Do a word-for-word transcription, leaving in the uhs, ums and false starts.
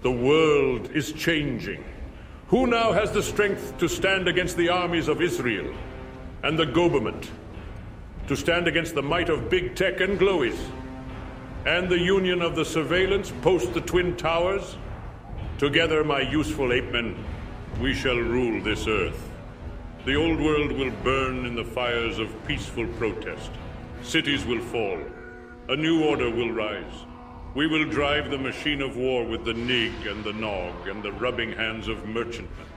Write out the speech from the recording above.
The world is changing. Who now has the strength to stand against the armies of Israel and the government? To stand against the might of big tech and glowies? And the union of the surveillance post the Twin Towers? Together, my useful ape men, we shall rule this earth. The old world will burn in the fires of peaceful protest. Cities will fall. A new order will rise. We will drive the machine of war with the Nig and the Nog and the rubbing hands of merchantmen.